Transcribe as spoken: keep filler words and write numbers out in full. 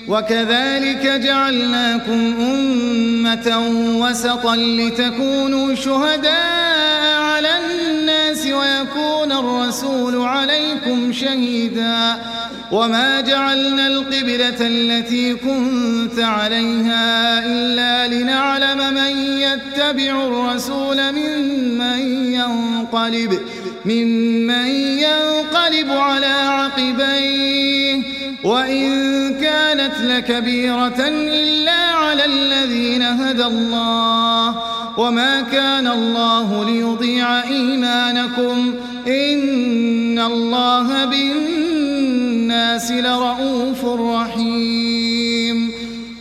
وكذلك جعلناكم أمة وسطا لتكونوا شهداء على الناس ويكون الرسول عليكم شهيدا وما جعلنا القبلة التي كنت عليها إلا لنعلم من يتبع الرسول ممن ينقلب ممن ينقلب على عقبيه وإن كانت لكبيرة إلا على الذين هدى الله وما كان الله ليضيع إيمانكم إن الله بالناس لرؤوف رحيم.